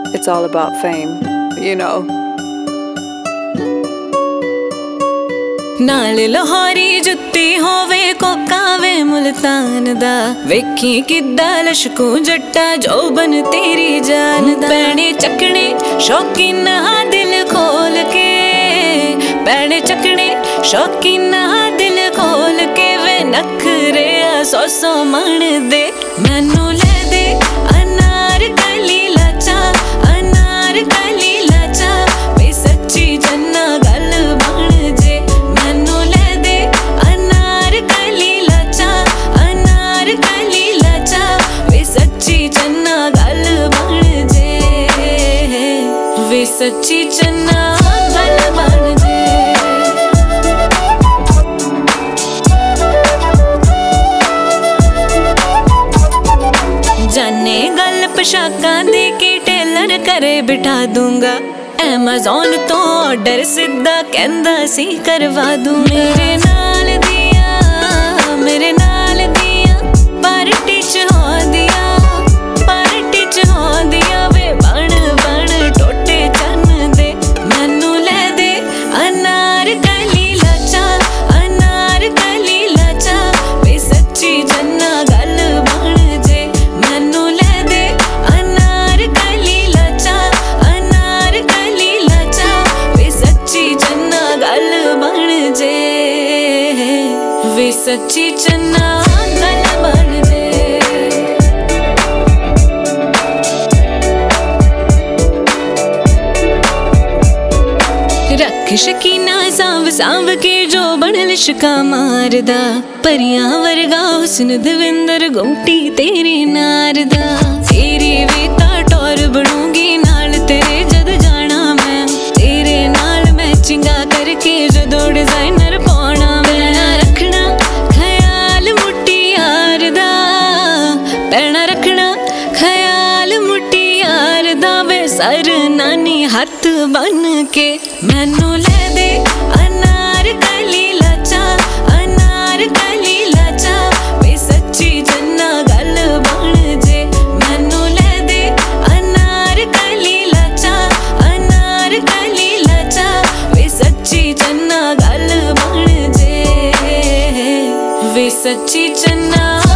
it's all about fame, you know. नाल लाहौरी जुत्ती होवे कोका वे मुल्तान दा वेखी किद्दा लशकू जट्टा जोबन तेरी जान दा पैणे चकने शौकीन दिल खोल के पैणे चकने शौकीन दिल खोल के वे नखरे सौ सौ मन दे मैनू ले दे अनार कली लाचा अनार कली लाचा वे सच्ची जन्ना गल बन जे मैनू ले दे अनार कली लाचा अनार कली लाचा वे सच्ची जन्ना गल बन जे वे सच्ची जन्ना गल बन जे जाने गल पोशाकां दी की टेलर करे बिठा दूंगा Amazon तो ऑर्डर सीधा कहंदा सी करवा दूं मेरे नाल दिया पार्टी च हो दिया वे बन बन टोटे चन दे मैनू ले दे अनार कली लाचा अनार कली लाचा वे सच्ची जन्ना गल बन जे मैनू ले दे अनार कली लाचा अनार कली लाचा वे सच्ची जन्ना गल बन जे वे सच्ची जन्ना गल बन जे रख शकीना सांव सांव के जो बन लिशका मारदा परियां वर्गा हुस्न दविंदर गोटी तेरी नारदा तेरी वेता टोर बनूंगी नाल तेरे जद जाना मैं तेरे नाल मैचिंगा करके जदों डिजाइनर पाना पैना रखना ख्याल मुट्टी यार दा पैना रखना ख्याल मुट्टी यार दा वे सर नानी हथ बन के मैनू ले दे अनार कली लाचा अनार कली लाचा वे सच्ची जन्ना गल बन जे मैनू ले दे अनार कली लाचा अनार कली लाचा वे सच्ची जन्ना गल बन जे वे सच्ची जन्ना